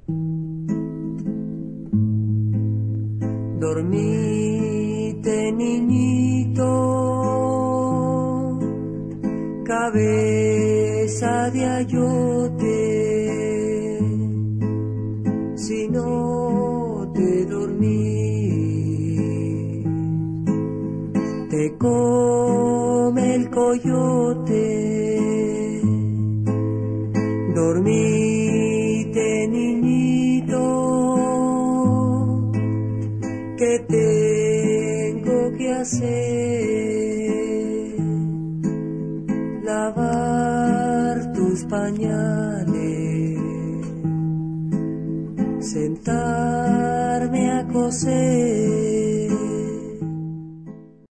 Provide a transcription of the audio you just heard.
Dormite, niñito, cabeza de ayote. Si no te dormís, te come el coyote. Dormite, niñito, que tengo que hacer, lavar tus pañales, sentarme a coser.